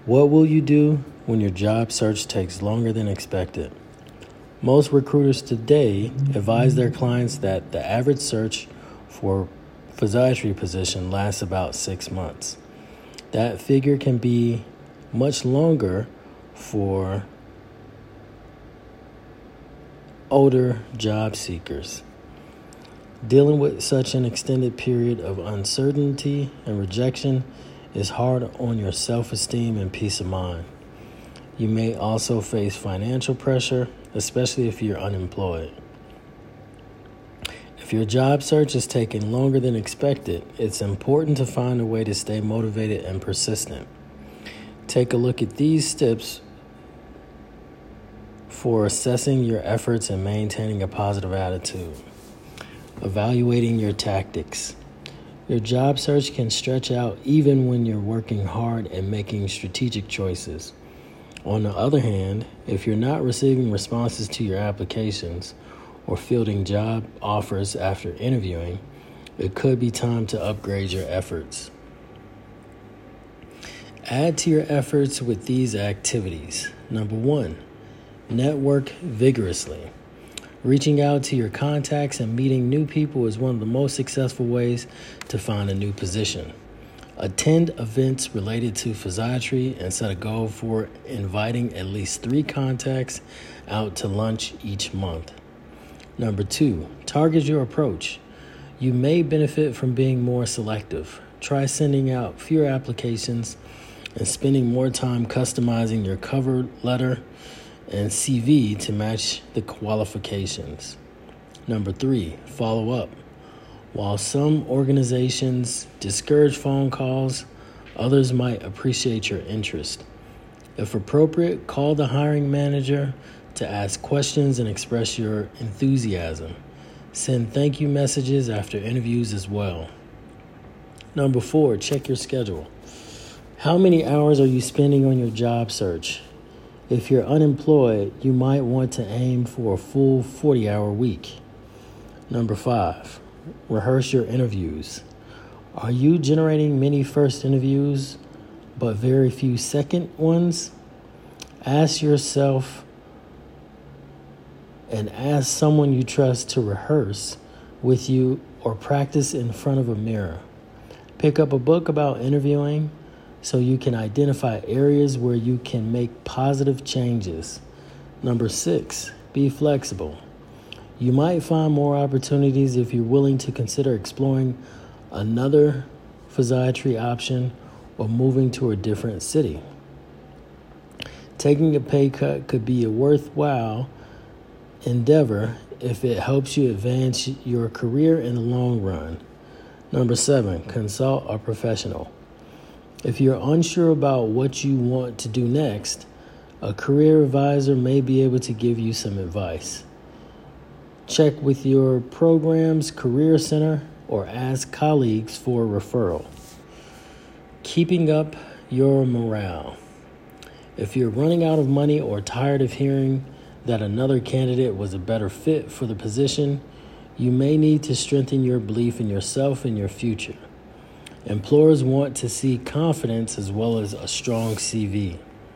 What will you do when your job search takes longer than expected? Most recruiters today advise their clients that the average search for a physiatry position lasts about 6 months. That figure can be much longer for older job seekers. Dealing with such an extended period of uncertainty and rejection is hard on your self-esteem and peace of mind. You may also face financial pressure, especially if you're unemployed. If your job search is taking longer than expected, it's important to find a way to stay motivated and persistent. Take a look at these steps for assessing your efforts and maintaining a positive attitude. Evaluating your tactics. Your job search can stretch out even when you're working hard and making strategic choices. On the other hand, if you're not receiving responses to your applications or fielding job offers after interviewing, it could be time to upgrade your efforts. Add to your efforts with these activities. Number 1, network vigorously. Reaching out to your contacts and meeting new people is one of the most successful ways to find a new position. Attend events related to physiatry and set a goal for inviting at least 3 contacts out to lunch each month. Number 2, target your approach. You may benefit from being more selective. Try sending out fewer applications and spending more time customizing your cover letter and CV to match the qualifications. Number 3, follow up. While some organizations discourage phone calls, others might appreciate your interest. If appropriate, call the hiring manager to ask questions and express your enthusiasm. Send thank you messages after interviews as well. Number 4, check your schedule. How many hours are you spending on your job search? If you're unemployed, you might want to aim for a full 40-hour week. Number 5, rehearse your interviews. Are you generating many first interviews but very few second ones? Ask yourself and ask someone you trust to rehearse with you or practice in front of a mirror. Pick up a book about interviewing so you can identify areas where you can make positive changes. Number 6, be flexible. You might find more opportunities if you're willing to consider exploring another physiatry option or moving to a different city. Taking a pay cut could be a worthwhile endeavor if it helps you advance your career in the long run. Number 7, consult a professional. If you're unsure about what you want to do next, a career advisor may be able to give you some advice. Check with your program's career center or ask colleagues for a referral. Keeping up your morale. If you're running out of money or tired of hearing that another candidate was a better fit for the position, you may need to strengthen your belief in yourself and your future. Employers want to see confidence as well as a strong CV.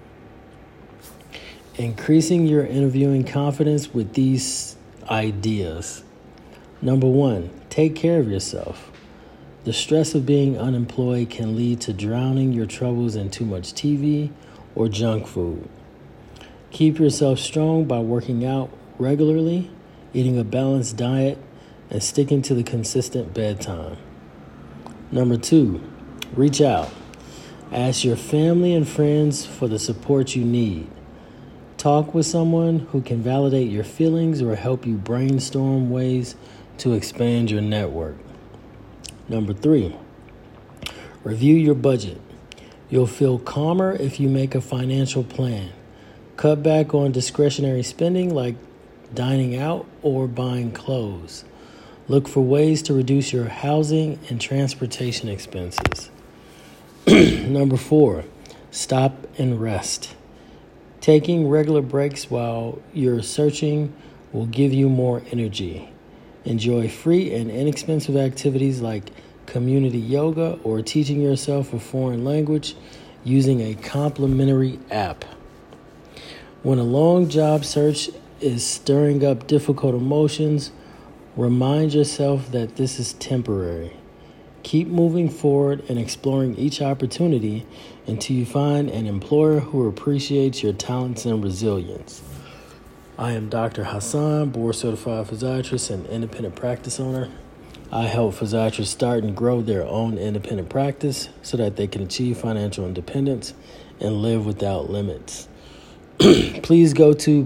Increasing your interviewing confidence with these ideas. Number 1, take care of yourself. The stress of being unemployed can lead to drowning your troubles in too much TV or junk food. Keep yourself strong by working out regularly, eating a balanced diet, and sticking to the consistent bedtime. Number 2, reach out. Ask your family and friends for the support you need. Talk with someone who can validate your feelings or help you brainstorm ways to expand your network. Number 3, review your budget. You'll feel calmer if you make a financial plan. Cut back on discretionary spending like dining out or buying clothes. Look for ways to reduce your housing and transportation expenses. Number 4, stop and rest. Taking regular breaks while you're searching will give you more energy. Enjoy free and inexpensive activities like community yoga or teaching yourself a foreign language. using a complimentary app. When a long job search is stirring up difficult emotions, remind yourself that this is temporary. Keep moving forward and exploring each opportunity until you find an employer who appreciates your talents and resilience. I am Dr. Hassan, board-certified physiatrist and independent practice owner. I help physiatrists start and grow their own independent practice so that they can achieve financial independence and live without limits. Please go to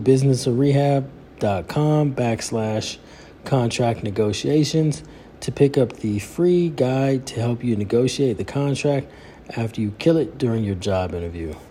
businessofrehab.com/contract negotiations to pick up the free guide to help you negotiate the contract after you kill it during your job interview.